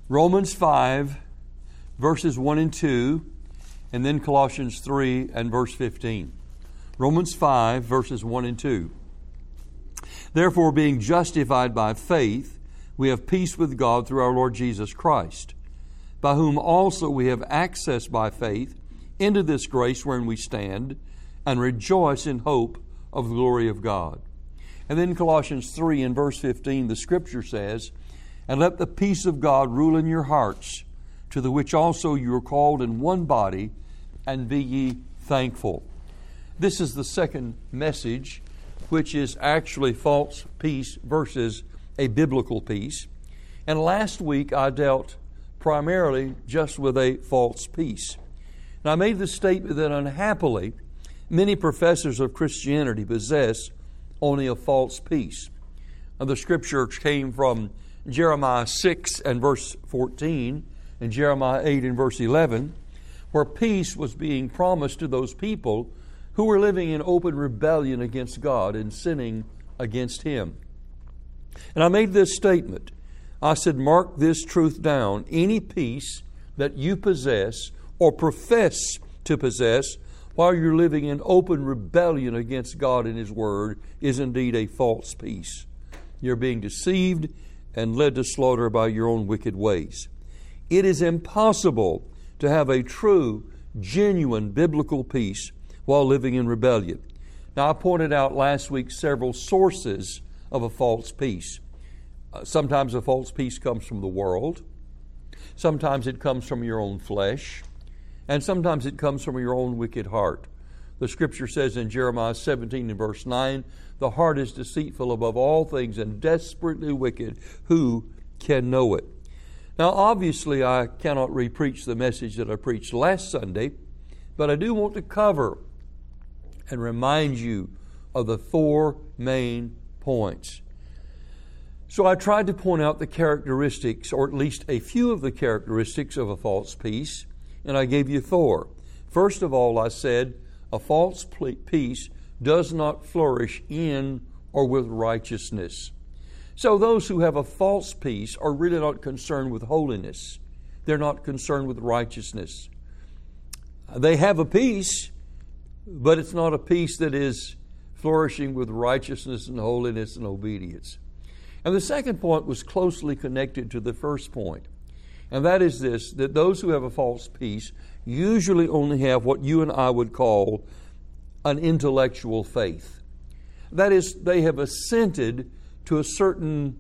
Romans 5, verses 1 and 2, and then Colossians 3 and verse 15. Romans 5, verses 1 and 2. Therefore, being justified by faith, we have peace with God through our Lord Jesus Christ, by whom also we have access by faith into this grace wherein we stand, and rejoice in hope of the glory of God. And then Colossians 3 and verse 15, the Scripture says, and let the peace of God rule in your hearts, to the which also you are called in one body, and be ye thankful. This is the second message, which is actually false peace versus a biblical peace. And last week I dealt primarily just with a false peace. And I made the statement that unhappily, many professors of Christianity possess only a false peace. And the Scripture came from Jeremiah 6 and verse 14 and Jeremiah 8 and verse 11, where peace was being promised to those people who were living in open rebellion against God and sinning against Him. And I made this statement. I said, mark this truth down. Any peace that you possess or profess to possess while you're living in open rebellion against God and His Word is indeed a false peace. You're being deceived and led to slaughter by your own wicked ways. It is impossible to have a true, genuine biblical peace while living in rebellion. Now, I pointed out last week several sources of a false peace. Sometimes a false peace comes from the world. Sometimes it comes from your own flesh. And sometimes it comes from your own wicked heart. The Scripture says in Jeremiah 17 and verse 9, the heart is deceitful above all things and desperately wicked. Who can know it? Now, obviously, I cannot re-preach the message that I preached last Sunday, but I do want to cover and remind you of the four main points. So I tried to point out the characteristics, or at least a few of the characteristics of a false peace, and I gave you four. First of all, I said, a false peace does not flourish in or with righteousness. So those who have a false peace are really not concerned with holiness. They're not concerned with righteousness. They have a peace, but it's not a peace that is flourishing with righteousness and holiness and obedience. And the second point was closely connected to the first point. And that is this, that those who have a false peace usually only have what you and I would call an intellectual faith. That is, they have assented to a certain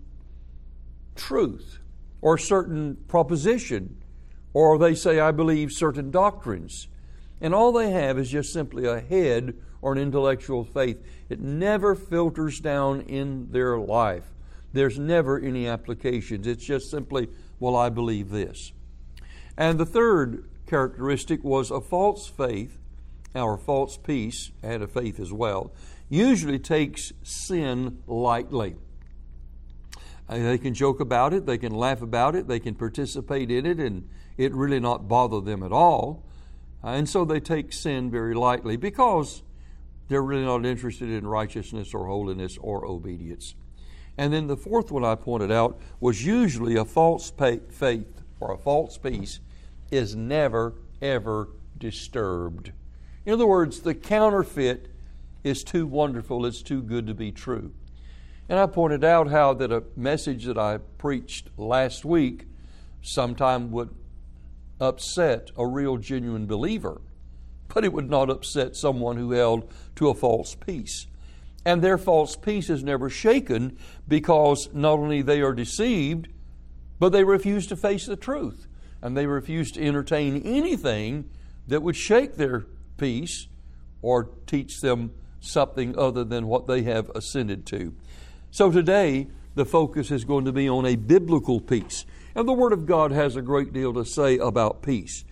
truth or certain proposition, or they say, I believe certain doctrines. And all they have is just simply a head or an intellectual faith. It never filters down in their life. There's never any applications. It's just simply, well, I believe this. And the third characteristic was a false faith, or false peace, and a faith as well, usually takes sin lightly. They can joke about it, they can laugh about it, they can participate in it, and it really not bother them at all. And so they take sin very lightly because they're really not interested in righteousness or holiness or obedience. And then the fourth one I pointed out was usually a false faith or a false peace is never, ever disturbed. In other words, the counterfeit is too wonderful, it's too good to be true. And I pointed out how that a message that I preached last week sometime would upset a real genuine believer, but it would not upset someone who held to a false peace. And their false peace is never shaken because not only they are deceived, but they refuse to face the truth. And they refuse to entertain anything that would shake their peace or teach them something other than what they have ascended to. So today, the focus is going to be on a biblical peace. And the Word of God has a great deal to say about peace.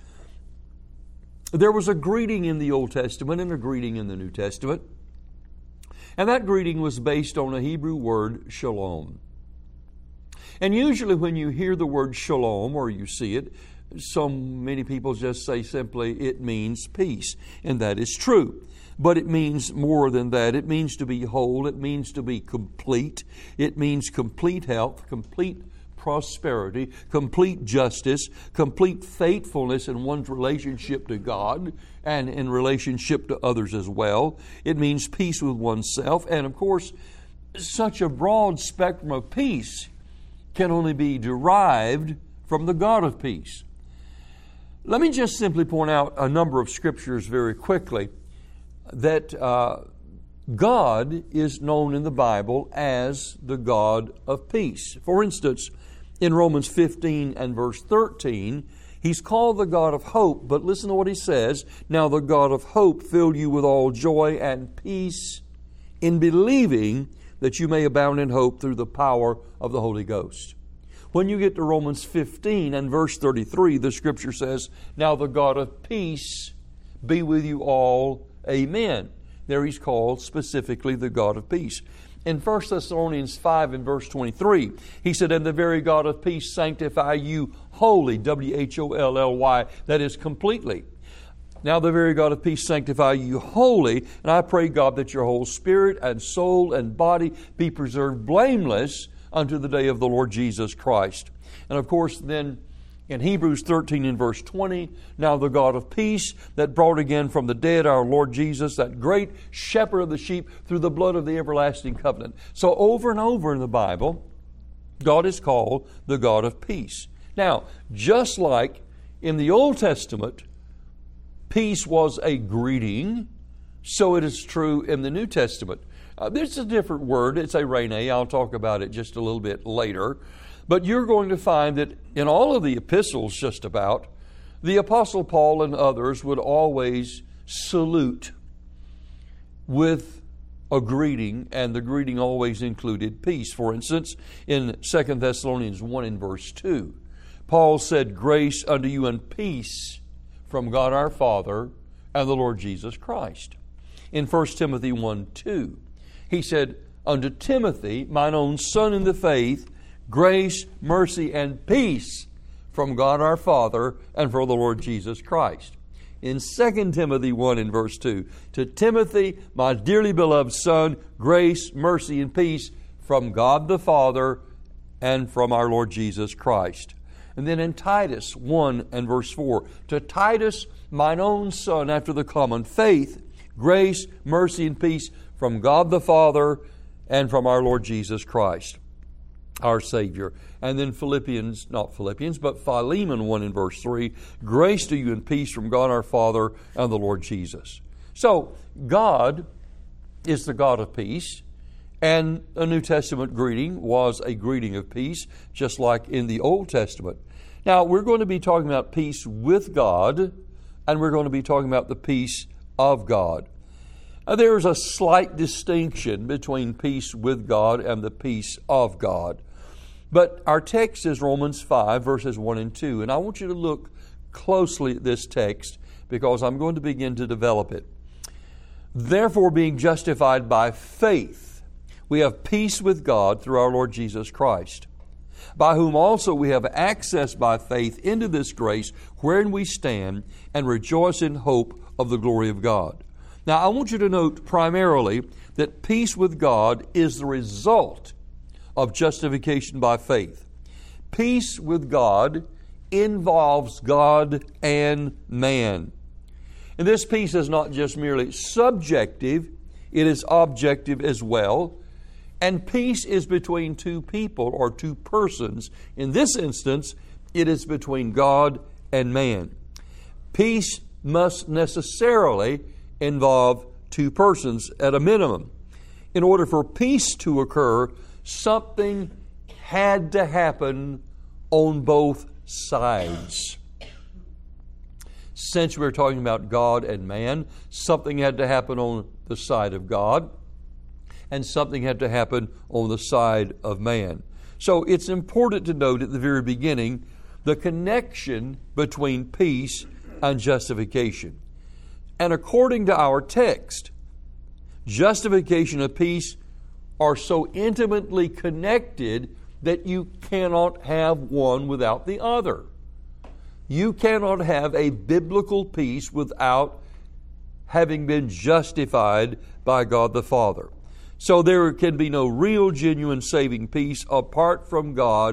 There was a greeting in the Old Testament and a greeting in the New Testament. And that greeting was based on a Hebrew word, shalom. And usually when you hear the word shalom or you see it, so many people just say simply, it means peace. And that is true. But it means more than that. It means to be whole. It means to be complete. It means complete health, complete prosperity, complete justice, complete faithfulness in one's relationship to God and in relationship to others as well. It means peace with oneself. And of course, such a broad spectrum of peace can only be derived from the God of peace. Let me just simply point out a number of scriptures very quickly that God is known in the Bible as the God of peace. For instance, in Romans 15 and verse 13, He's called the God of hope, but listen to what He says. Now the God of hope fill you with all joy and peace in believing, that you may abound in hope through the power of the Holy Ghost. When you get to Romans 15 and verse 33, the Scripture says, now the God of peace be with you all. Amen. There He's called specifically the God of peace. In 1 Thessalonians 5 and verse 23, He said, and the very God of peace sanctify you wholly, W-H-O-L-L-Y, that is completely. Now the very God of peace sanctify you wholly, and I pray, God, that your whole spirit and soul and body be preserved blameless unto the day of the Lord Jesus Christ. And of course then in Hebrews 13 and verse 20, now the God of peace that brought again from the dead our Lord Jesus, that great shepherd of the sheep, through the blood of the everlasting covenant. So over and over in the Bible, God is called the God of peace. Now, just like in the Old Testament, peace was a greeting, so it is true in the New Testament. There's a different word. It's eirene. I'll talk about it just a little bit later. But you're going to find that in all of the epistles just about, the Apostle Paul and others would always salute with a greeting, and the greeting always included peace. For instance, in 2 Thessalonians 1 and verse 2, Paul said, grace unto you and peace from God our Father and the Lord Jesus Christ. In 1 Timothy 1, 2, he said, unto Timothy, mine own son in the faith, grace, mercy, and peace from God our Father and for the Lord Jesus Christ. In 2 Timothy 1 and verse 2, to Timothy, my dearly beloved son, grace, mercy, and peace from God the Father and from our Lord Jesus Christ. And then in Titus 1 and verse 4, to Titus, mine own son, after the common faith, grace, mercy, and peace from God the Father and from our Lord Jesus Christ, our Savior. And then Philemon 1 and verse 3, grace to you and peace from God our Father and the Lord Jesus. So, God is the God of peace, and a New Testament greeting was a greeting of peace, just like in the Old Testament. Now, we're going to be talking about peace with God, and we're going to be talking about the peace of God. There's a slight distinction between peace with God and the peace of God. But our text is Romans 5, verses 1 and 2. And I want you to look closely at this text because I'm going to begin to develop it. Therefore, being justified by faith, we have peace with God through our Lord Jesus Christ, by whom also we have access by faith into this grace wherein we stand and rejoice in hope of the glory of God. Now, I want you to note primarily that peace with God is the result of justification by faith. Peace with God involves God and man. And this peace is not just merely subjective, it is objective as well. And peace is between two people or two persons. In this instance, it is between God and man. Peace must necessarily involve two persons at a minimum. In order for peace to occur, something had to happen on both sides. Since we're talking about God and man, something had to happen on the side of God, and something had to happen on the side of man. So it's important to note at the very beginning the connection between peace and justification. And according to our text, justification and peace are so intimately connected that you cannot have one without the other. You cannot have a biblical peace without having been justified by God the Father. So there can be no real, genuine saving peace apart from God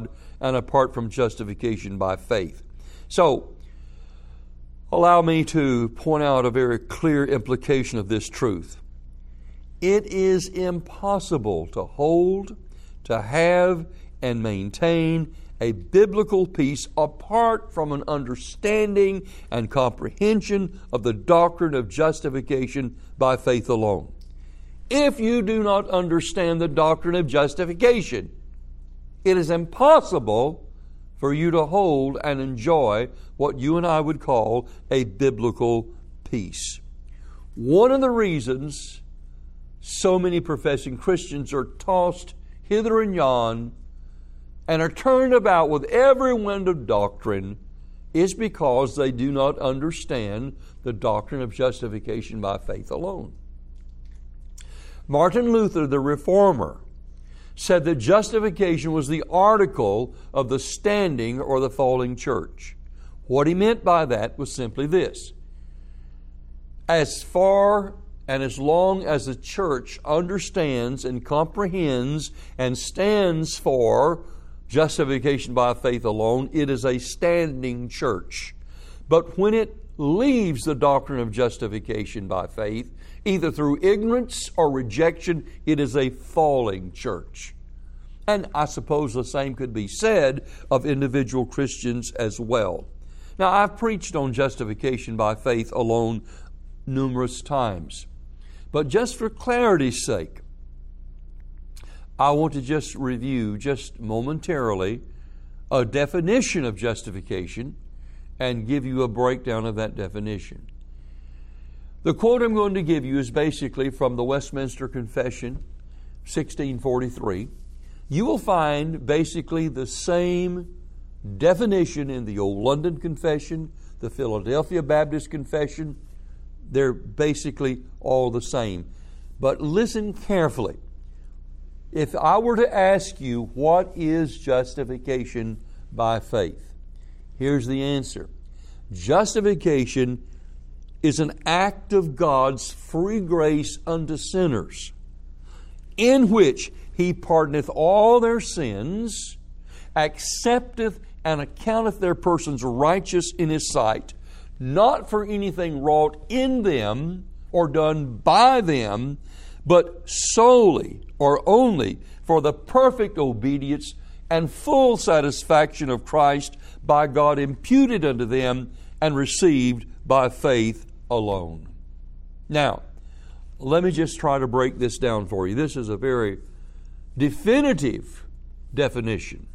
and apart from justification by faith. So, allow me to point out a very clear implication of this truth. It is impossible to hold, to have, and maintain a biblical peace apart from an understanding and comprehension of the doctrine of justification by faith alone. If you do not understand the doctrine of justification, it is impossible for you to hold and enjoy what you and I would call a biblical peace. One of the reasons so many professing Christians are tossed hither and yon and are turned about with every wind of doctrine is because they do not understand the doctrine of justification by faith alone. Martin Luther, the Reformer, said that justification was the article of the standing or the falling church. What he meant by that was simply this: as far and as long as the church understands and comprehends and stands for justification by faith alone, it is a standing church. But when it leaves the doctrine of justification by faith, either through ignorance or rejection, it is a falling church. And I suppose the same could be said of individual Christians as well. Now, I've preached on justification by faith alone numerous times. But just for clarity's sake, I want to just review, just momentarily, a definition of justification and give you a breakdown of that definition. The quote I'm going to give you is basically from the Westminster Confession, 1643. You will find basically the same definition in the Old London Confession, the Philadelphia Baptist Confession. They're basically all the same. But listen carefully. If I were to ask you, what is justification by faith? Here's the answer. Justification is an act of God's free grace unto sinners, in which He pardoneth all their sins, accepteth and accounteth their persons righteous in His sight, not for anything wrought in them or done by them, but solely or only for the perfect obedience and full satisfaction of Christ by God imputed unto them and received by faith alone. Now, let me just try to break this down for you. This is a very definitive definition.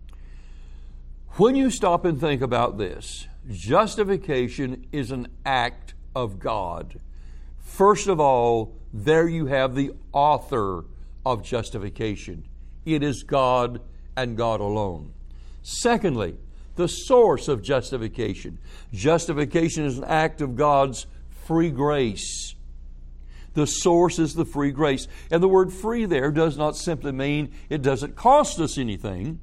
When you stop and think about this, justification is an act of God. First of all, there you have the author of justification. It is God and God alone. Secondly, the source of justification. Justification is an act of God's free grace. The source is the free grace. And the word free there does not simply mean it doesn't cost us anything.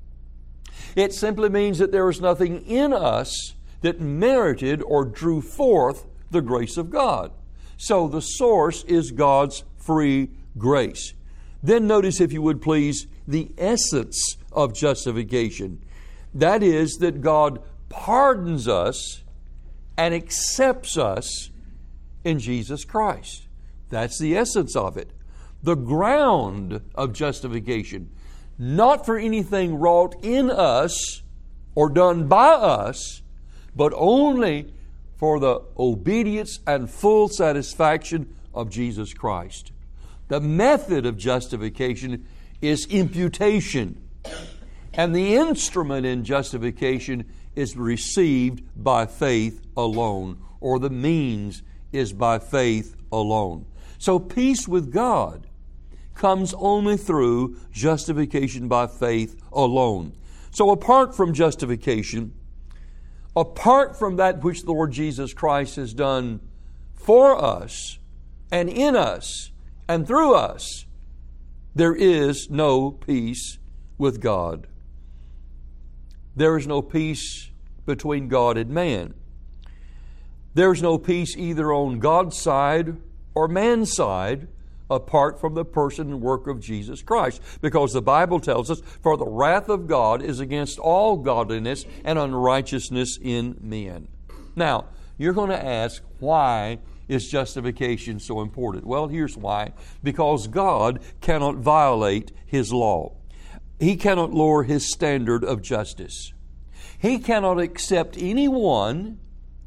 It simply means that there is nothing in us that merited or drew forth the grace of God. So the source is God's free grace. Then notice, if you would please, the essence of justification. That is that God pardons us and accepts us in Jesus Christ. That's the essence of it. The ground of justification, not for anything wrought in us or done by us, but only for the obedience and full satisfaction of Jesus Christ. The method of justification is imputation, and the instrument in justification is received by faith alone, or the means is by faith alone. So peace with God comes only through justification by faith alone. So apart from justification, apart from that which the Lord Jesus Christ has done for us and in us and through us, there is no peace with God. There is no peace between God and man. There is no peace either on God's side or man's side apart from the person and work of Jesus Christ. Because the Bible tells us, for the wrath of God is against all godliness and unrighteousness in men. Now, you're going to ask, why is justification so important? Well, here's why. Because God cannot violate His law. He cannot lower His standard of justice. He cannot accept anyone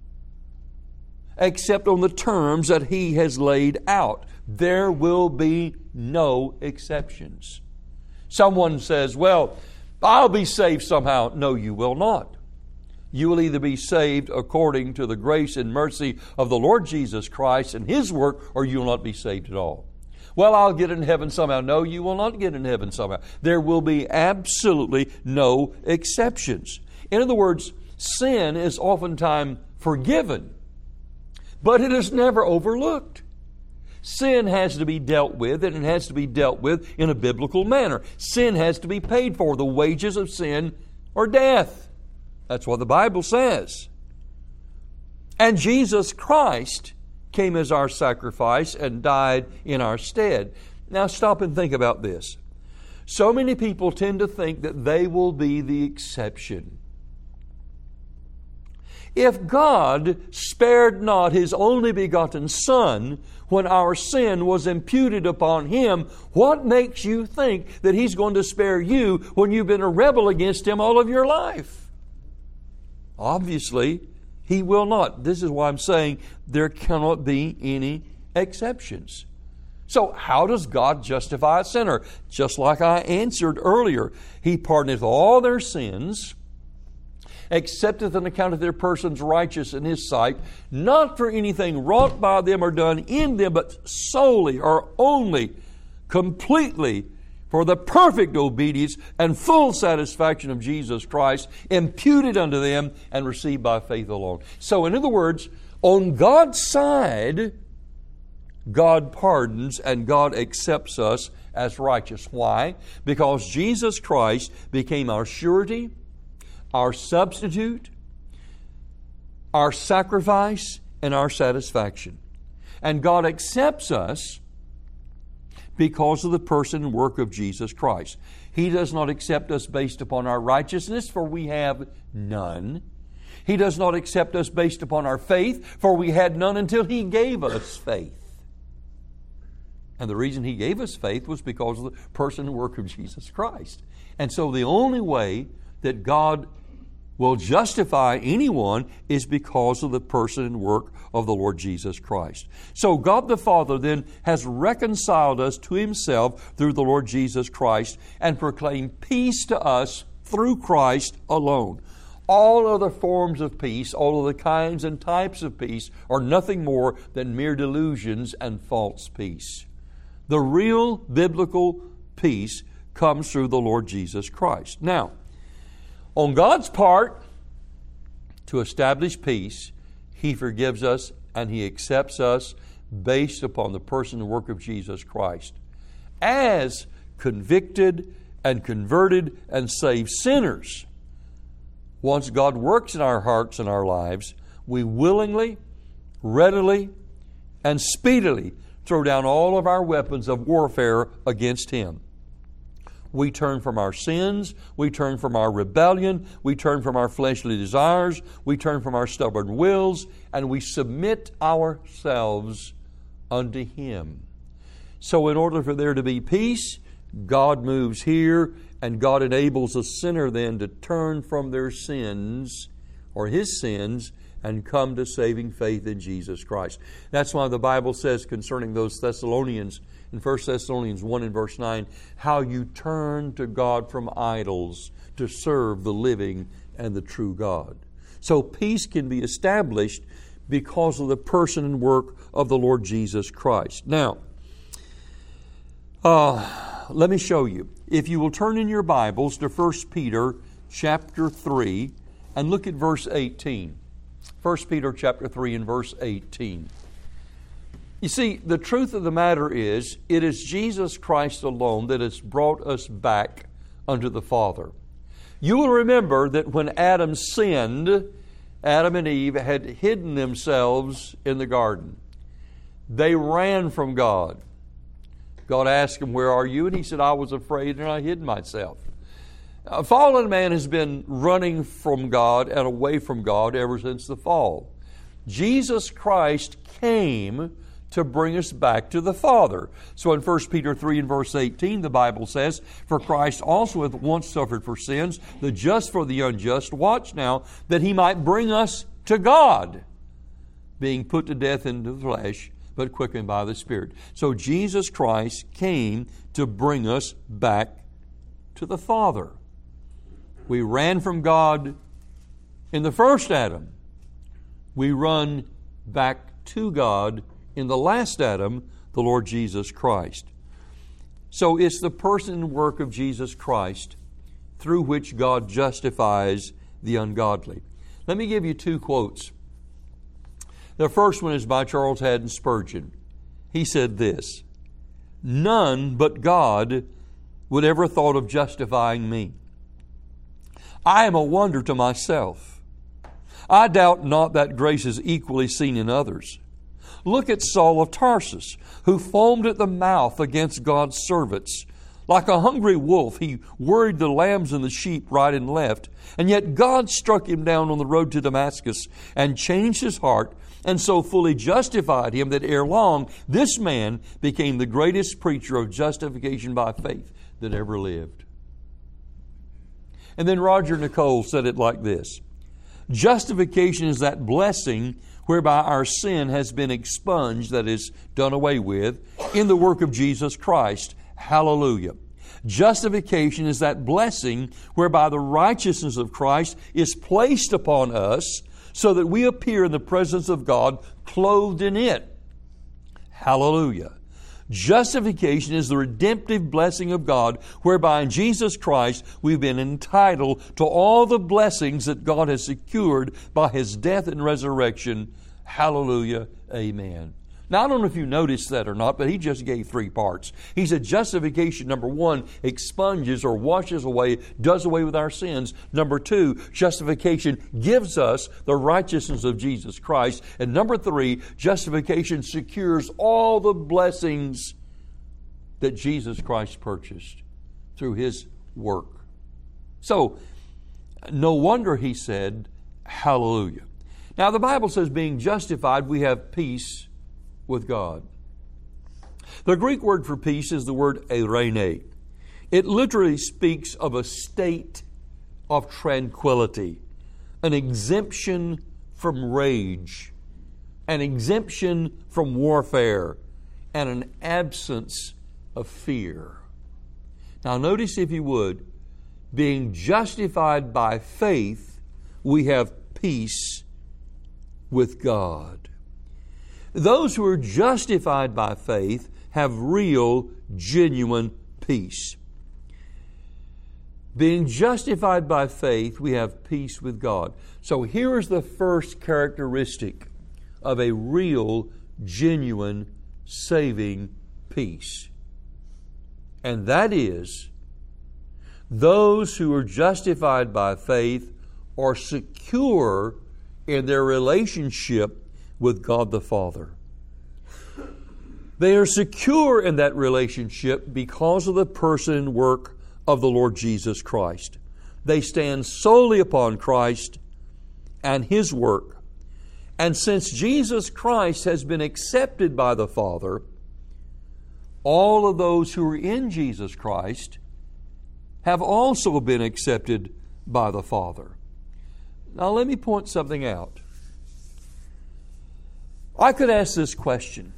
except on the terms that He has laid out. There will be no exceptions. Someone says, well, I'll be saved somehow. No, you will not. You will either be saved according to the grace and mercy of the Lord Jesus Christ and His work, or you will not be saved at all. Well, I'll get in heaven somehow. No, you will not get in heaven somehow. There will be absolutely no exceptions. In other words, sin is oftentimes forgiven, but it is never overlooked. Sin has to be dealt with, and it has to be dealt with in a biblical manner. Sin has to be paid for. The wages of sin are death. That's what the Bible says. And Jesus Christ came as our sacrifice and died in our stead. Now stop and think about this. So many people tend to think that they will be the exception. If God spared not His only begotten Son when our sin was imputed upon Him, what makes you think that He's going to spare you when you've been a rebel against Him all of your life? Obviously, He will not. This is why I'm saying there cannot be any exceptions. So how does God justify a sinner? Just like I answered earlier, He pardoneth all their sins, accepteth an account of their persons righteous in His sight, not for anything wrought by them or done in them, but solely or only, completely, for the perfect obedience and full satisfaction of Jesus Christ, imputed unto them and received by faith alone. So in other words, on God's side, God pardons and God accepts us as righteous. Why? Because Jesus Christ became our surety, our substitute, our sacrifice, and our satisfaction. And God accepts us because of the person and work of Jesus Christ. He does not accept us based upon our righteousness, for we have none. He does not accept us based upon our faith, for we had none until He gave us faith. And the reason He gave us faith was because of the person and work of Jesus Christ. And so the only way that God will justify anyone is because of the person and work of the Lord Jesus Christ. So God the Father then has reconciled us to Himself through the Lord Jesus Christ and proclaimed peace to us through Christ alone. All other forms of peace, all of the kinds and types of peace, are nothing more than mere delusions and false peace. The real biblical peace comes through the Lord Jesus Christ. Now, on God's part, to establish peace, He forgives us and He accepts us based upon the person and work of Jesus Christ. As convicted and converted and saved sinners, once God works in our hearts and our lives, we willingly, readily, and speedily throw down all of our weapons of warfare against Him. We turn from our sins, we turn from our rebellion, we turn from our fleshly desires, we turn from our stubborn wills, and we submit ourselves unto Him. So in order for there to be peace, God moves here, and God enables a sinner then to turn from their sins, or his sins, and come to saving faith in Jesus Christ. That's why the Bible says concerning those Thessalonians, in 1 Thessalonians 1 and verse 9, how you turn to God from idols to serve the living and the true God. So peace can be established because of the person and work of the Lord Jesus Christ. Now, let me show you. If you will turn in your Bibles to 1 Peter chapter 3 and look at verse 18. 1 Peter chapter 3 and verse 18. You see, the truth of the matter is, it is Jesus Christ alone that has brought us back unto the Father. You will remember that when Adam sinned, Adam and Eve had hidden themselves in the garden. They ran from God. God asked him, "Where are you?" And he said, "I was afraid and I hid myself." Fallen man has been running from God and away from God ever since the fall. Jesus Christ came to bring us back to the Father. So in 1 Peter 3 and verse 18, the Bible says, "For Christ also hath once suffered for sins, the just for the unjust, watch now, that He might bring us to God, being put to death in the flesh, but quickened by the Spirit." So Jesus Christ came to bring us back to the Father. We ran from God in the first Adam. We run back to God in the last Adam, the Lord Jesus Christ. So it's the person and work of Jesus Christ through which God justifies the ungodly. Let me give you two quotes. The first one is by Charles Haddon Spurgeon. He said this, "None but God would ever thought of justifying me. I am a wonder to myself. I doubt not that grace is equally seen in others. Look at Saul of Tarsus, who foamed at the mouth against God's servants. Like a hungry wolf, he worried the lambs and the sheep right and left. And yet God struck him down on the road to Damascus and changed his heart, and so fully justified him that ere long this man became the greatest preacher of justification by faith that ever lived." And then Roger Nicole said it like this, "Justification is that blessing whereby our sin has been expunged, that is, done away with, in the work of Jesus Christ. Hallelujah. Justification is that blessing whereby the righteousness of Christ is placed upon us so that we appear in the presence of God clothed in it. Hallelujah. Justification is the redemptive blessing of God, whereby in Jesus Christ we've been entitled to all the blessings that God has secured by His death and resurrection. Hallelujah. Amen." Now, I don't know if you noticed that or not, but he just gave three parts. He said justification, number one, expunges or washes away, does away with our sins. Number two, justification gives us the righteousness of Jesus Christ. And number three, justification secures all the blessings that Jesus Christ purchased through His work. So, no wonder he said, hallelujah. Now, the Bible says being justified, we have peace with God. The Greek word for peace is the word eirene. It literally speaks of a state of tranquility, an exemption from rage, an exemption from warfare, and an absence of fear. Now notice, if you would, being justified by faith, we have peace with God. Those who are justified by faith have real, genuine peace. Being justified by faith, we have peace with God. So here is the first characteristic of a real, genuine, saving peace. And that is, those who are justified by faith are secure in their relationship with God the Father. They are secure in that relationship because of the person and work of the Lord Jesus Christ. They stand solely upon Christ and His work. And since Jesus Christ has been accepted by the Father, all of those who are in Jesus Christ have also been accepted by the Father. Now let me point something out. I could ask this question.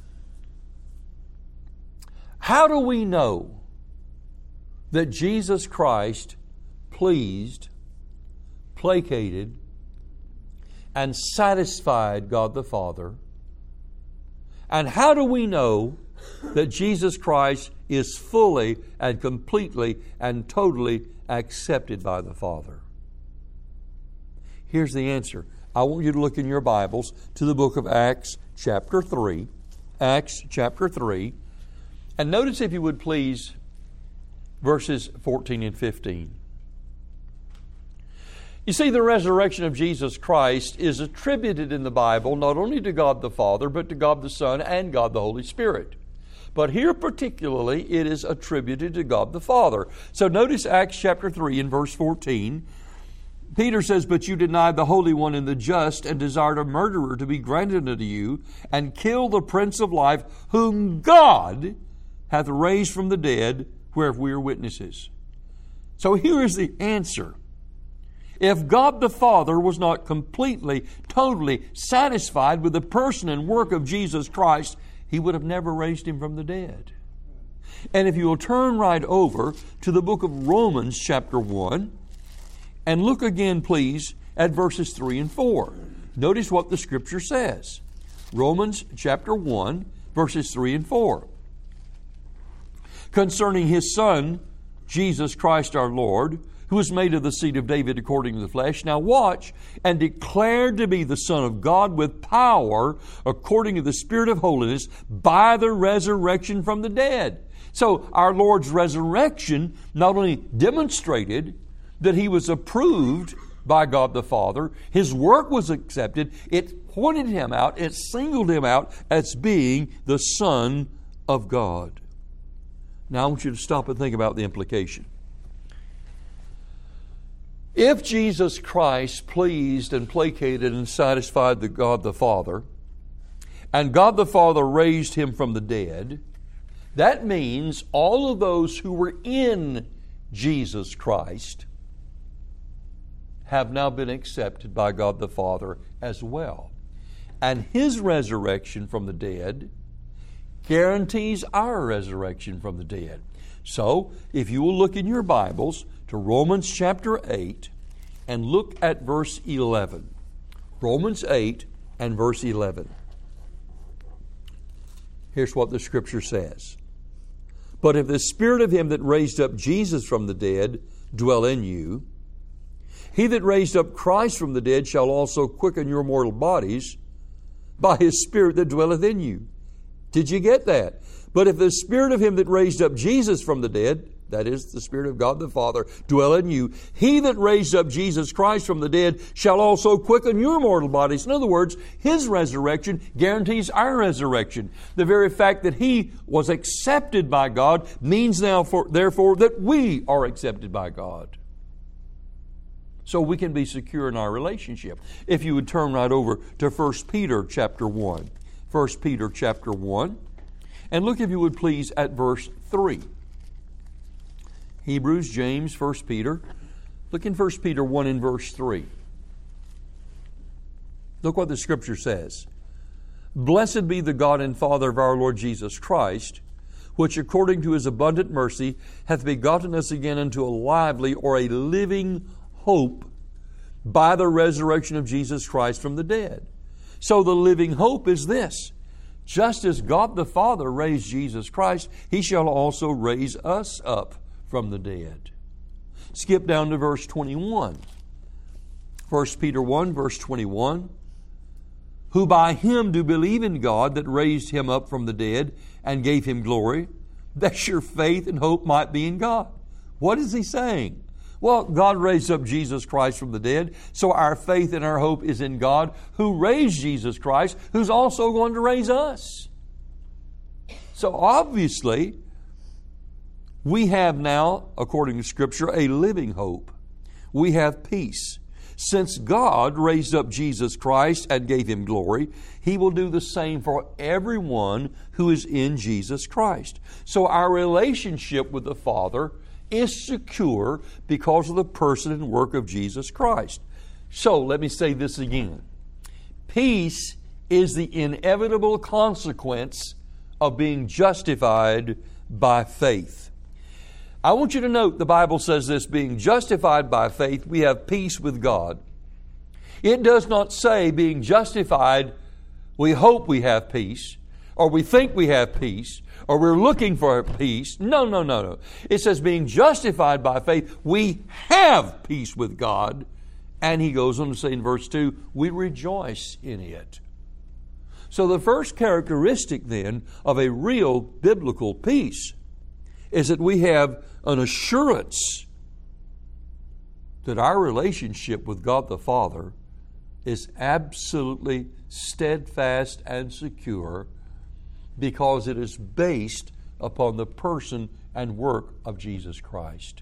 How do we know that Jesus Christ pleased, placated, and satisfied God the Father? And how do we know that Jesus Christ is fully and completely and totally accepted by the Father? Here's the answer. I want you to look in your Bibles to the book of Acts chapter 3. Acts chapter 3. And notice, if you would please, verses 14 and 15. You see, the resurrection of Jesus Christ is attributed in the Bible not only to God the Father, but to God the Son and God the Holy Spirit. But here particularly, it is attributed to God the Father. So notice Acts chapter 3 and verse 14. Peter says, "But you denied the Holy One and the just, and desired a murderer to be granted unto you, and killed the Prince of Life, whom God hath raised from the dead, whereof we are witnesses." So here is the answer. If God the Father was not completely, totally satisfied with the person and work of Jesus Christ, He would have never raised Him from the dead. And if you will turn right over to the book of Romans chapter 1, and look again, please, at verses 3 and 4. Notice what the Scripture says. Romans chapter 1, verses 3 and 4. "Concerning His Son, Jesus Christ our Lord, who was made of the seed of David according to the flesh." Now watch, "and declared to be the Son of God with power according to the Spirit of holiness by the resurrection from the dead." So our Lord's resurrection not only demonstrated that He was approved by God the Father, His work was accepted, it pointed Him out, it singled Him out as being the Son of God. Now I want you to stop and think about the implication. If Jesus Christ pleased and placated and satisfied the God the Father, and God the Father raised Him from the dead, that means all of those who were in Jesus Christ have now been accepted by God the Father as well. And His resurrection from the dead guarantees our resurrection from the dead. So, if you will look in your Bibles to Romans chapter 8 and look at verse 11. Romans 8 and verse 11. Here's what the Scripture says. "But if the Spirit of Him that raised up Jesus from the dead dwell in you, He that raised up Christ from the dead shall also quicken your mortal bodies by His Spirit that dwelleth in you." Did you get that? "But if the Spirit of Him that raised up Jesus from the dead," that is, the Spirit of God the Father, "dwell in you, He that raised up Jesus Christ from the dead shall also quicken your mortal bodies." In other words, His resurrection guarantees our resurrection. The very fact that He was accepted by God means therefore that we are accepted by God. So we can be secure in our relationship. If you would turn right over to 1 Peter chapter 1. 1 Peter chapter 1. And look, if you would please, at verse 3. Hebrews, James, 1 Peter. Look in 1 Peter 1 and verse 3. Look what the Scripture says. "Blessed be the God and Father of our Lord Jesus Christ, which according to His abundant mercy hath begotten us again unto a lively," or a living, "hope by the resurrection of Jesus Christ from the dead." So the living hope is this: just as God the Father raised Jesus Christ, He shall also raise us up from the dead. Skip down to verse 21. 1 Peter 1, verse 21. "Who by Him do believe in God that raised Him up from the dead and gave Him glory, that your faith and hope might be in God." What is he saying? Well, God raised up Jesus Christ from the dead, so our faith and our hope is in God, who raised Jesus Christ, who's also going to raise us. So obviously, we have now, according to Scripture, a living hope. We have peace. Since God raised up Jesus Christ and gave Him glory, He will do the same for everyone who is in Jesus Christ. So our relationship with the Father is secure because of the person and work of Jesus Christ. So let me say this again. Peace is the inevitable consequence of being justified by faith. I want you to note the Bible says this: being justified by faith, we have peace with God. It does not say being justified, we hope we have peace, or we think we have peace, or we're looking for peace. No. It says being justified by faith, we have peace with God. And he goes on to say in verse 2, we rejoice in it. So the first characteristic then of a real biblical peace is that we have an assurance that our relationship with God the Father is absolutely steadfast and secure, because it is based upon the person and work of Jesus Christ.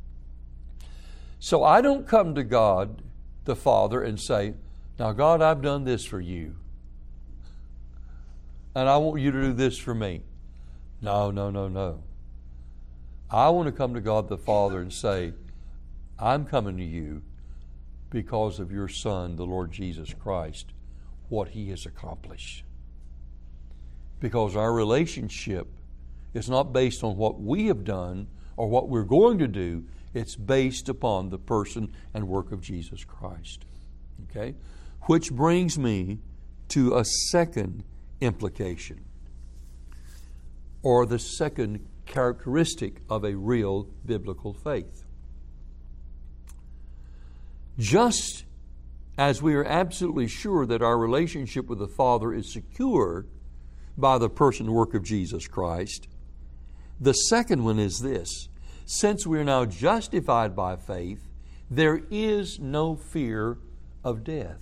So I don't come to God, the Father, and say, now God, I've done this for you, and I want you to do this for me. No. I want to come to God the Father and say, I'm coming to you because of your Son, the Lord Jesus Christ, what He has accomplished. Because our relationship is not based on what we have done or what we're going to do. It's based upon the person and work of Jesus Christ. Okay? Which brings me to a second implication, or the second characteristic of a real biblical faith. Just as we are absolutely sure that our relationship with the Father is secure by the person and work of Jesus Christ, the second one is this: since we are now justified by faith, there is no fear of death.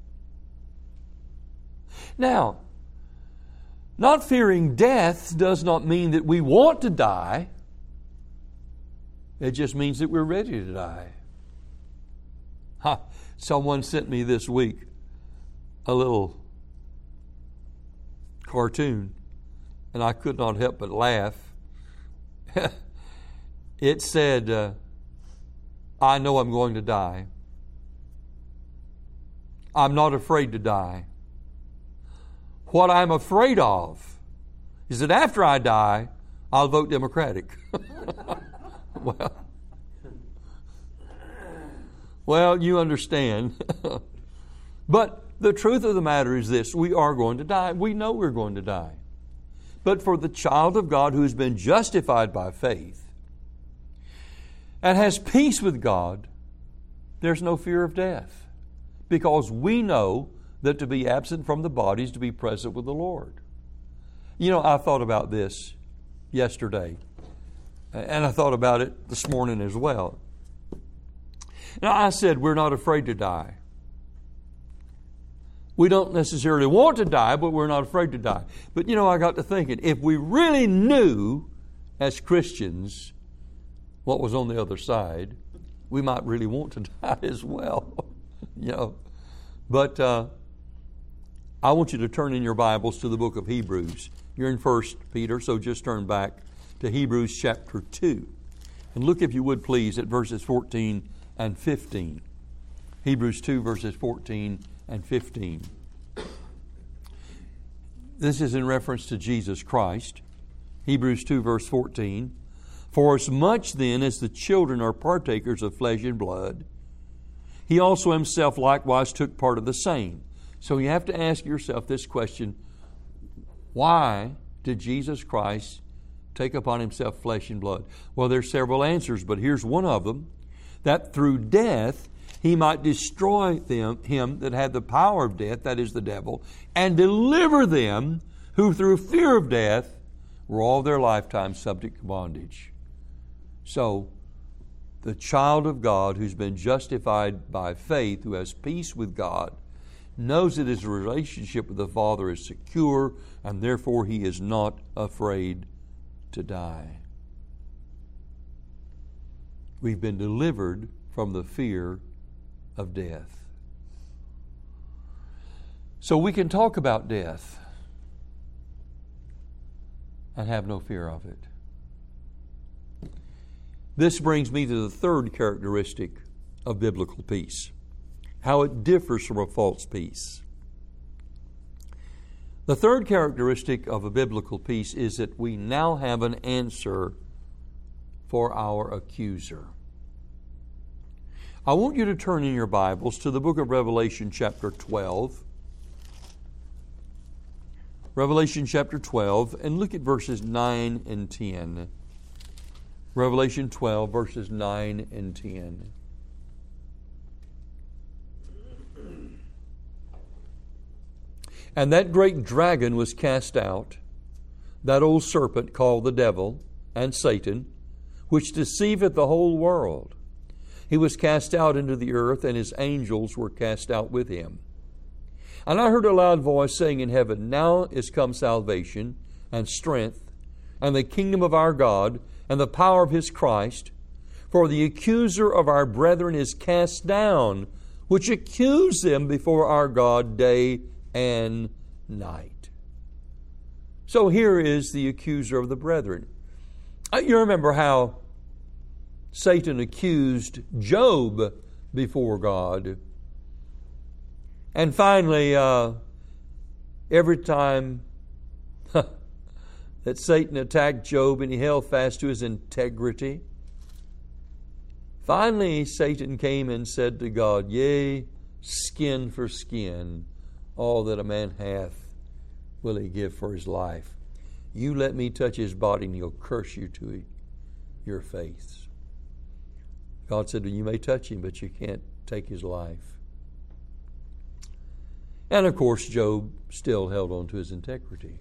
Now, not fearing death does not mean that we want to die. It just means that we're ready to die. Someone sent me this week a little cartoon, and I could not help but laugh. It said, I know I'm going to die. I'm not afraid to die. What I'm afraid of is that after I die, I'll vote Democratic. Well, you understand. But the truth of the matter is this: we are going to die. We know we're going to die. But for the child of God who has been justified by faith and has peace with God, there's no fear of death, because we know that to be absent from the body is to be present with the Lord. You know, I thought about this yesterday, and I thought about it this morning as well. Now, I said we're not afraid to die. We don't necessarily want to die, but we're not afraid to die. But, you know, I got to thinking, if we really knew as Christians what was on the other side, we might really want to die as well. You know. But I want you to turn in your Bibles to the book of Hebrews. You're in 1 Peter, so just turn back to Hebrews chapter 2. And look, if you would please, at verses 14 and 15. Hebrews 2, verses 14 and 15. This is in reference to Jesus Christ. Hebrews 2, verse 14. For as much then as the children are partakers of flesh and blood, He also Himself likewise took part of the same. So you have to ask yourself this question: why did Jesus Christ take upon Himself flesh and blood? Well, there's several answers, but here's one of them: that through death He might destroy him that had the power of death, that is the devil, and deliver them who through fear of death were all their lifetime subject to bondage. So, the child of God who's been justified by faith, who has peace with God, knows that his relationship with the Father is secure, and therefore he is not afraid to die. We've been delivered from the fear of death. So we can talk about death and have no fear of it. This brings me to the third characteristic of biblical peace: how it differs from a false peace. The third characteristic of a biblical peace is that we now have an answer for our accuser. I want you to turn in your Bibles to the book of Revelation chapter 12. Revelation chapter 12, and look at verses 9 and 10. Revelation 12, verses 9 and 10. And that great dragon was cast out, that old serpent called the devil and Satan, which deceiveth the whole world. He was cast out into the earth, and his angels were cast out with him. And I heard a loud voice saying in heaven, Now is come salvation, and strength, and the kingdom of our God, and the power of His Christ. For the accuser of our brethren is cast down, which accuse them before our God day and night. So here is the accuser of the brethren. You remember how Satan accused Job before God. And finally, every time that Satan attacked Job and he held fast to his integrity, finally Satan came and said to God, "Yea, skin for skin, all that a man hath will he give for his life. You let me touch his body and he'll curse you to your face." God said, "You may touch him, but you can't take his life." And of course, Job still held on to his integrity.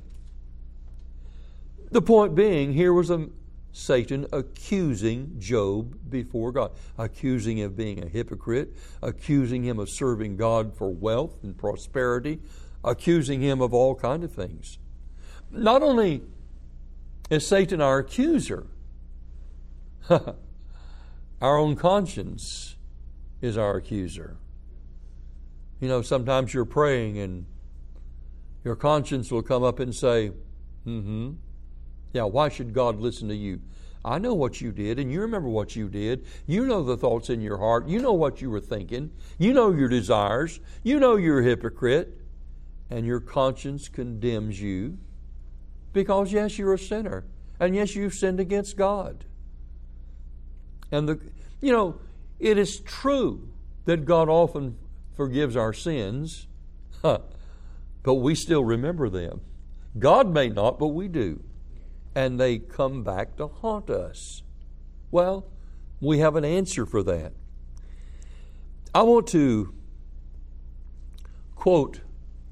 The point being, here was Satan accusing Job before God, accusing him of being a hypocrite, accusing him of serving God for wealth and prosperity, accusing him of all kinds of things. Not only is Satan our accuser, our own conscience is our accuser. You know, sometimes you're praying and your conscience will come up and say, yeah, why should God listen to you? I know what you did, and you remember what you did. You know the thoughts in your heart. You know what you were thinking. You know your desires. You know you're a hypocrite. And your conscience condemns you because, yes, you're a sinner. And, yes, you've sinned against God. And, it is true that God often forgives our sins, but we still remember them. God may not, but we do. And they come back to haunt us. Well, we have an answer for that. I want to quote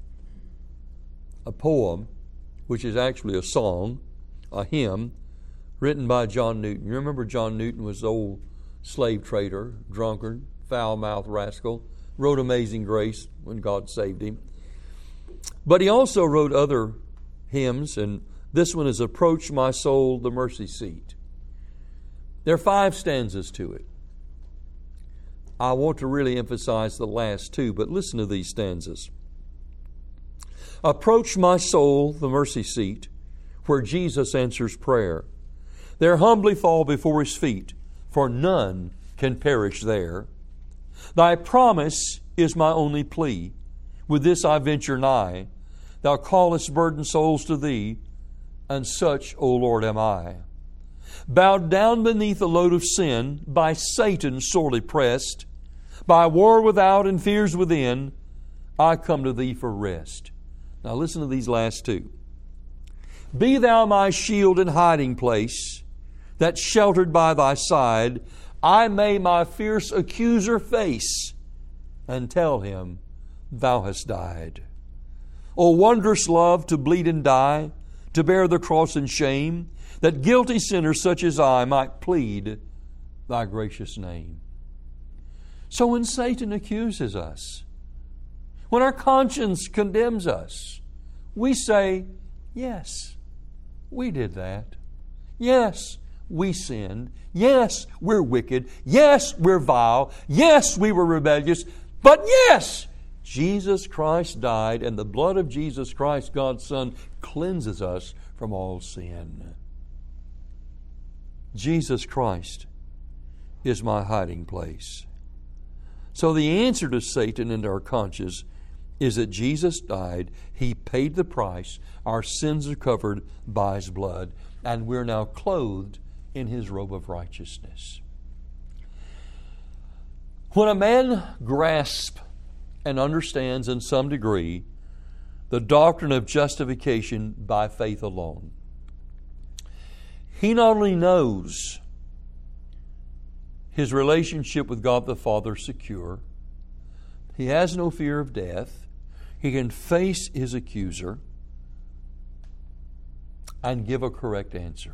a poem, which is actually a song, a hymn, written by John Newton. You remember John Newton was the old slave trader, drunkard, foul-mouthed rascal, wrote Amazing Grace when God saved him. But he also wrote other hymns, and this one is Approach My Soul, the Mercy Seat. There are 5 stanzas to it. I want to really emphasize the last 2, but listen to these stanzas. Approach my soul, the mercy seat, where Jesus answers prayer. There humbly fall before His feet, for none can perish there. Thy promise is my only plea. With this I venture nigh. Thou callest burdened souls to Thee, and such, O Lord, am I. Bowed down beneath the load of sin, by Satan sorely pressed, by war without and fears within, I come to Thee for rest. Now listen to these last 2. Be Thou my shield and hiding place, that sheltered by Thy side, I may my fierce accuser face, and tell him, Thou hast died. O wondrous love to bleed and die, to bear the cross and shame, that guilty sinners such as I might plead Thy gracious name. So when Satan accuses us, when our conscience condemns us, we say, yes, we did that. Yes, we sinned. Yes, we're wicked. Yes, we're vile. Yes, we were rebellious. But yes, Jesus Christ died, and the blood of Jesus Christ, God's Son, cleanses us from all sin. Jesus Christ is my hiding place. So the answer to Satan and our conscience is that Jesus died. He paid the price. Our sins are covered by His blood, and we're now clothed in His robe of righteousness. When a man grasps and understands in some degree the doctrine of justification by faith alone, he not only knows his relationship with God the Father secure, he has no fear of death, he can face his accuser and give a correct answer.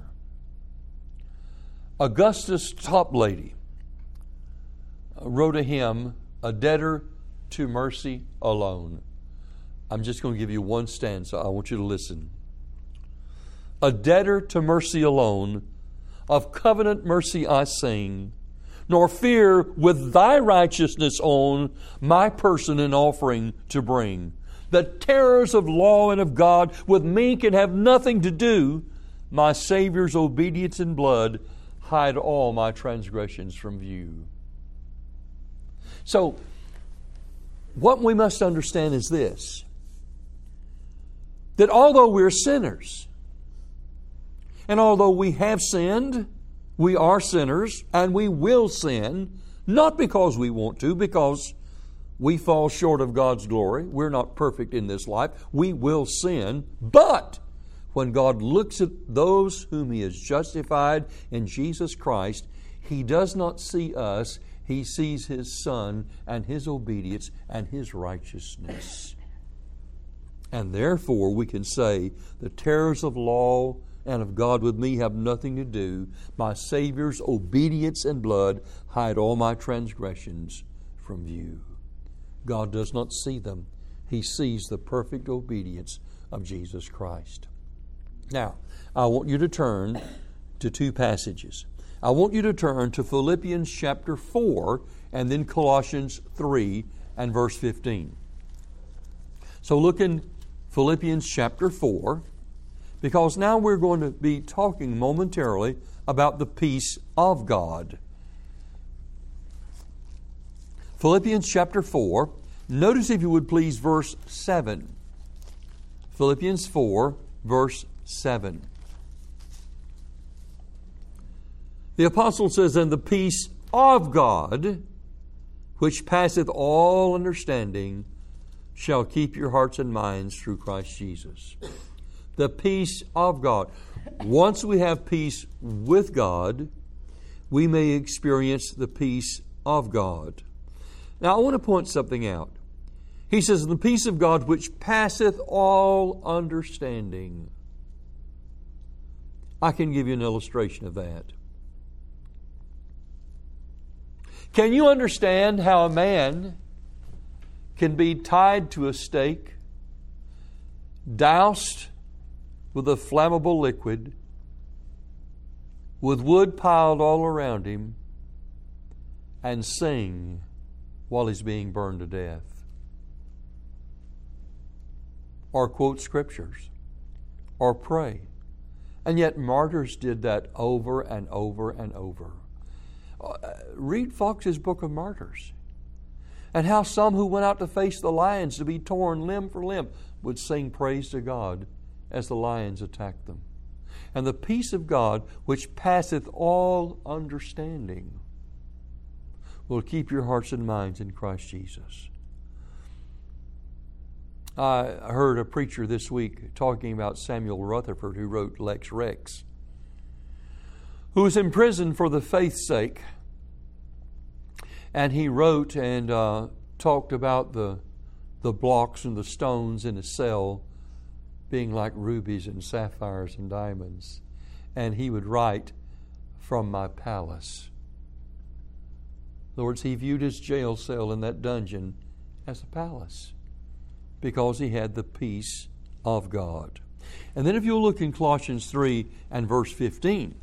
Augustus Toplady wrote a hymn, A Debtor to Mercy Alone. I'm just going to give you one stanza. I want you to listen. a debtor to mercy alone. Of covenant mercy I sing, nor fear with thy righteousness on my person an offering to bring. The terrors of law and of God with me can have nothing to do. My Savior's obedience and blood hide all my transgressions from view. So, what we must understand is this, that although we're sinners, and although we have sinned, we are sinners, and we will sin, not because we want to, because we fall short of God's glory. We're not perfect in this life. We will sin. But when God looks at those whom He has justified in Jesus Christ, He does not see us. He sees His Son and His obedience and His righteousness. And therefore we can say, the terrors of law and of God with me have nothing to do. My Savior's obedience and blood hide all my transgressions from view. God does not see them. He sees the perfect obedience of Jesus Christ. Now, I want you to turn to two passages. I want you to turn to Philippians chapter 4 and then Colossians 3 and verse 15. So look in Philippians chapter 4, because now we're going to be talking momentarily about the peace of God. Philippians chapter 4, notice if you would please verse 7. Philippians 4, verse 7. The apostle says, "And the peace of God, which passeth all understanding, shall keep your hearts and minds through Christ Jesus." The peace of God. Once we have peace with God, we may experience the peace of God. Now I want to point something out. He says, "The peace of God which passeth all understanding." I can give you an illustration of that. Can you understand how a man can be tied to a stake, doused with a flammable liquid, with wood piled all around him, and sing while he's being burned to death? Or quote scriptures, or pray. And yet martyrs did that over and over and over. Read Fox's Book of Martyrs, and how some who went out to face the lions to be torn limb for limb would sing praise to God as the lions attacked them. And the peace of God, which passeth all understanding, will keep your hearts and minds in Christ Jesus. I heard a preacher this week talking about Samuel Rutherford, who wrote Lex Rex, who was in prison for the faith's sake. And he wrote and talked about the blocks and the stones in his cell being like rubies and sapphires and diamonds. And he would write, "From my palace." In other words, he viewed his jail cell in that dungeon as a palace because he had the peace of God. And then if you'll look in Colossians 3 and verse 15,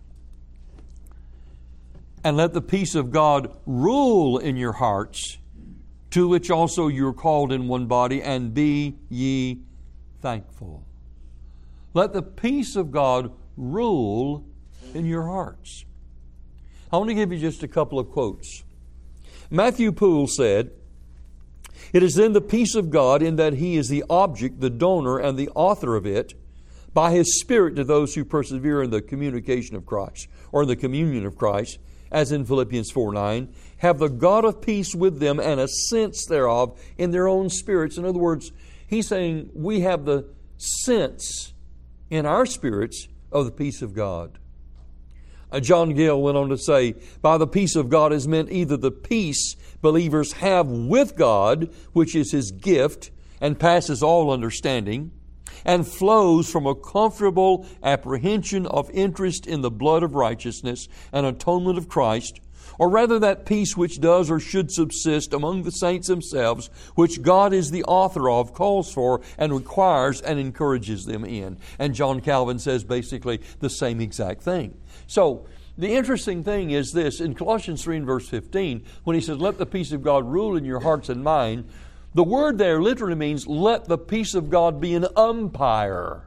"And let the peace of God rule in your hearts, to which also you are called in one body, and be ye thankful." Let the peace of God rule in your hearts. I want to give you just a couple of quotes. Matthew Poole said, "It is then the peace of God in that He is the object, the donor, and the author of it, by His Spirit to those who persevere in the communication of Christ, or in the communion of Christ, as in Philippians 4:9, have the God of peace with them, and a sense thereof in their own spirits." In other words, he's saying we have the sense in our spirits of the peace of God. John Gill went on to say, "By the peace of God is meant either the peace believers have with God, which is His gift and passes all understanding, and flows from a comfortable apprehension of interest in the blood of righteousness and atonement of Christ, or rather that peace which does or should subsist among the saints themselves, which God is the author of, calls for, and requires and encourages them in. And John Calvin says basically the same exact thing. So, the interesting thing is this, in Colossians 3 and verse 15, when he says, let the peace of God rule in your hearts and mind, the word there literally means, let the peace of God be an umpire.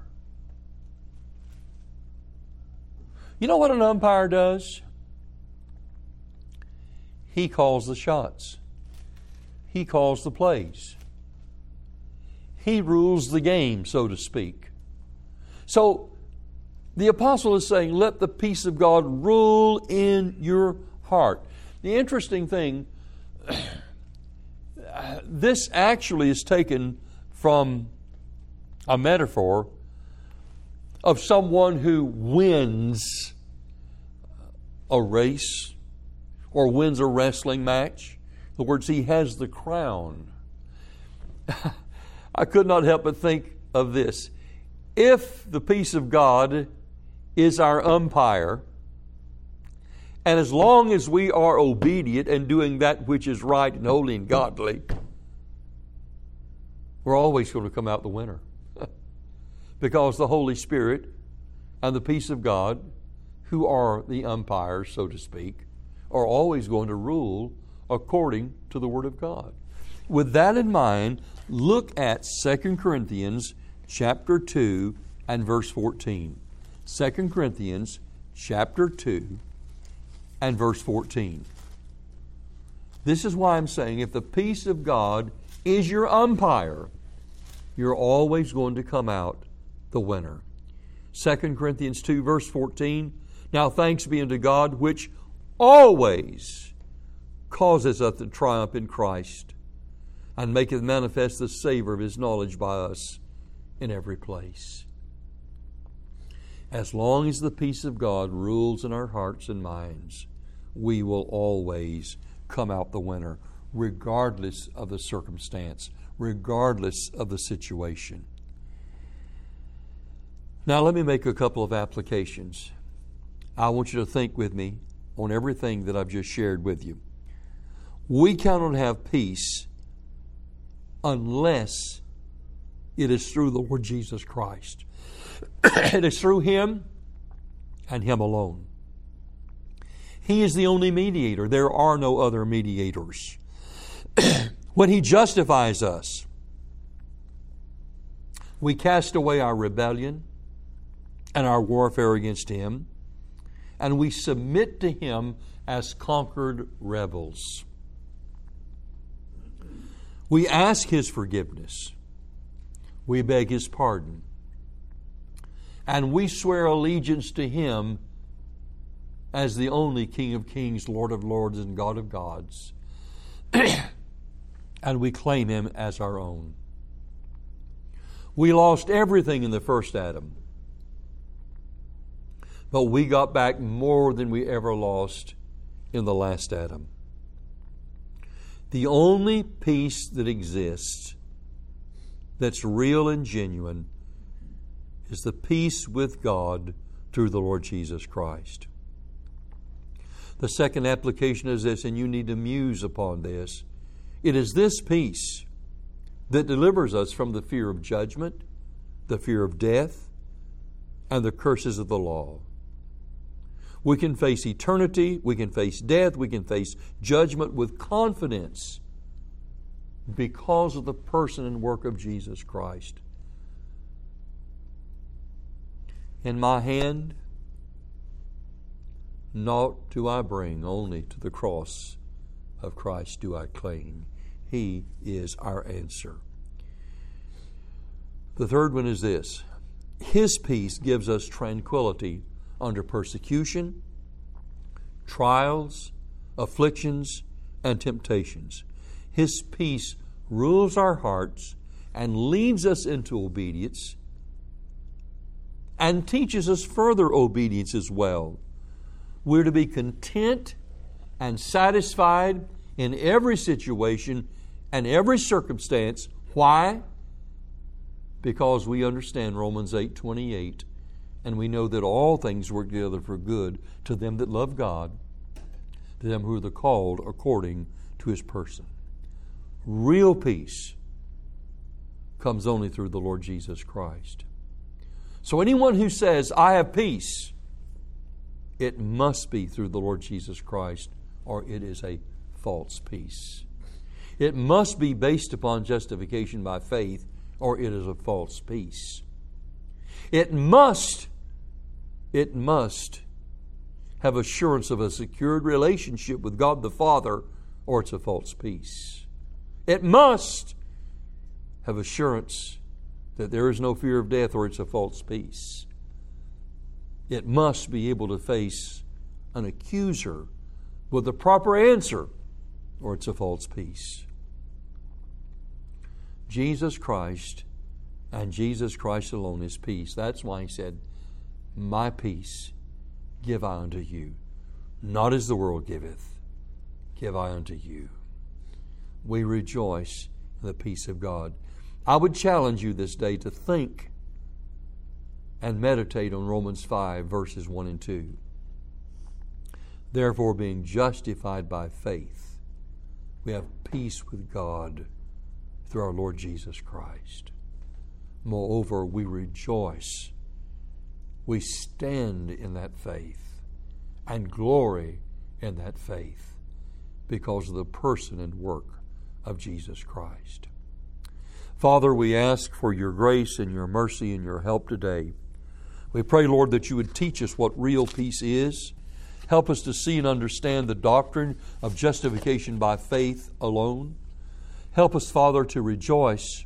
You know what an umpire does? He calls the shots. He calls the plays. He rules the game, so to speak. So, the apostle is saying, let the peace of God rule in your heart. The interesting thing, this actually is taken from a metaphor of someone who wins a race or wins a wrestling match. In other words, he has the crown. I could not help but think of this. If the peace of God is our umpire, and as long as we are obedient and doing that which is right and holy and godly, we're always going to come out the winner. Because the Holy Spirit and the peace of God, who are the umpires, so to speak, are always going to rule according to the Word of God. With that in mind, look at 2 Corinthians chapter 2 and verse 14. 2 Corinthians chapter 2 and verse 14. This is why I'm saying if the peace of God is your umpire, you're always going to come out the winner. 2 Corinthians 2 verse 14. Now thanks be unto God, which always causes us to triumph in Christ, and maketh manifest the savor of His knowledge by us in every place. As long as the peace of God rules in our hearts and minds, we will always come out the winner, regardless of the circumstance, regardless of the situation. Now let me make a couple of applications. I want you to think with me on everything that I've just shared with you. We cannot have peace unless it is through the Lord Jesus Christ. It is through Him and Him alone. He is the only mediator. There are no other mediators. When He justifies us, we cast away our rebellion and our warfare against Him, and we submit to Him as conquered rebels. We ask His forgiveness. We beg His pardon. And we swear allegiance to Him as the only King of kings, Lord of lords, and God of gods. And we claim Him as our own. We lost everything in the first Adam, but we got back more than we ever lost in the last Adam. The only peace that exists that's real and genuine is the peace with God through the Lord Jesus Christ. The second application is this, and you need to muse upon this. It is this peace that delivers us from the fear of judgment, the fear of death, and the curses of the law. We can face eternity, we can face death, we can face judgment with confidence because of the person and work of Jesus Christ. In my hand, naught do I bring, only to the cross of Christ do I cling. He is our answer. The third one is this. His peace gives us tranquility under persecution, trials, afflictions, and temptations. His peace rules our hearts and leads us into obedience and teaches us further obedience as well. We're to be content and satisfied in every situation and every circumstance. Why? Because we understand Romans 8:28, and we know that all things work together for good to them that love God, to them who are the called according to His person. Real peace comes only through the Lord Jesus Christ. So anyone who says, I have peace, it must be through the Lord Jesus Christ, or it is a false peace. It must be based upon justification by faith, or it is a false peace. It must have assurance of a secured relationship with God the Father, or it's a false peace. It must have assurance that there is no fear of death, or it's a false peace. It must be able to face an accuser with the proper answer, or it's a false peace. Jesus Christ and Jesus Christ alone is peace. That's why He said, my peace give I unto you. Not as the world giveth, give I unto you. We rejoice in the peace of God. I would challenge you this day to think and meditate on Romans 5, verses 1 and 2. Therefore, being justified by faith, we have peace with God through our Lord Jesus Christ. Moreover, we rejoice. We stand in that faith and glory in that faith because of the person and work of Jesus Christ. Father, we ask for your grace and your mercy and your help today. We pray, Lord, that you would teach us what real peace is. Help us to see and understand the doctrine of justification by faith alone. Help us, Father, to rejoice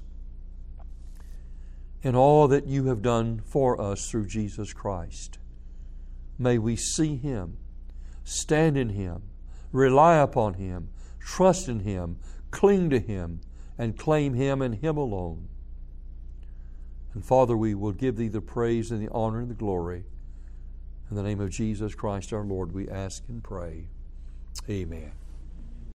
in all that you have done for us through Jesus Christ. May we see Him, stand in Him, rely upon Him, trust in Him, cling to Him, and claim Him and Him alone. And Father, we will give Thee the praise and the honor and the glory. In the name of Jesus Christ our Lord, we ask and pray. Amen.